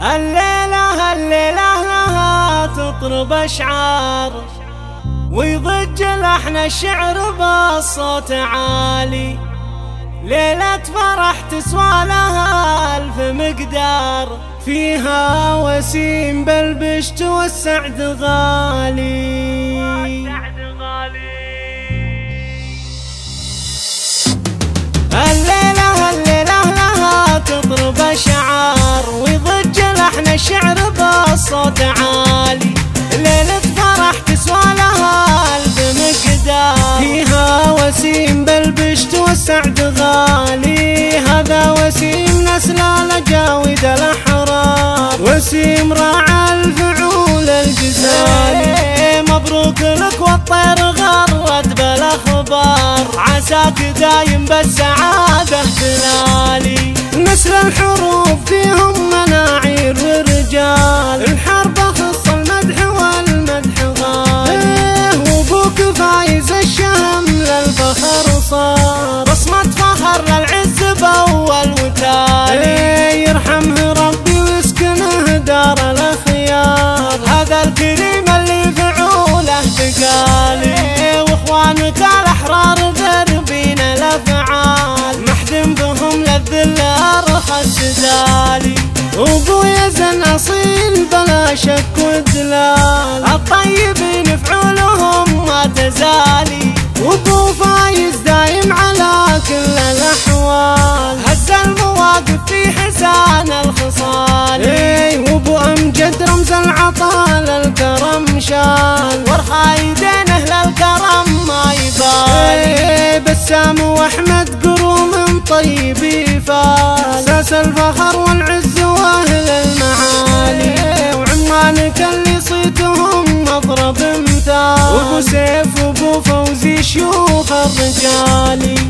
الليلة لها تطرب أشعار ويضج لحن الشعر بالصوت عالي. ليلة فرح تسوى لها ألف مقدار، فيها وسيم بالبشت والسعد غالي. الليلة لها تطرب أشعار ويضج لحن الشعر بالصوت عالي. ليلة فرح تسوى لها ألف مقدار، فيها وسيم بالبشت والسعد غالي. هذا وسيم نسل الأجاود الأحرار، وسيم راعى الفعول الجزالي. مبروك لك والطير غرد بالأخبار، عساك دايم بالسعادة تلالي. نسل الحروف فيهم مناعير ورجال، الحرب خص المدح والمدح غالي. وابوك فايز الشهم للفخر صار، بصمة فخر للعز بأول وتالي. يرحمه ربي ويسكنه دار الأخيار، هذا الكريم اللي فعوله تقالي. واخوانك الأحرار ذربين الأفعال، محدم بهم للذل أرخص دالي. وابويا زن أصيل بلا شك ودلال، الطيبين فعولهم ما تزالي. وابو فايز دايم على كل الأحوال، هز المواقف في حسان الخصال. وابو أمجد رمز العطاء للكرم شال، ورخايدينه للكرم ما يبالي. بسام وأحمد قروم طيبي فال، ساس الفخر والعز واهل المعالي. وعمانك اللي صيتهم مضرب امثال، وابو سيف وابو فوزي شيوخ الرجالي.